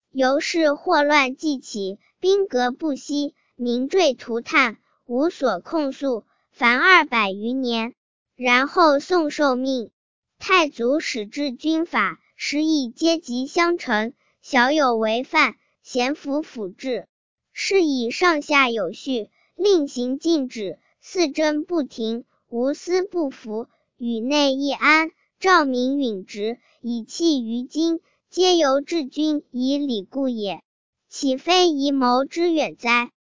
由是祸乱既起，兵革不息，民坠涂炭，无所控诉，凡200余年。然后宋受命，太祖始制军法，时以阶级相承，小有违犯，咸服辅治，是以上下有序，令行禁止，四征不停，无私不服，宇内一安，兆民允直，以弃于今，皆由治军以礼故也，岂非宜谋之远哉？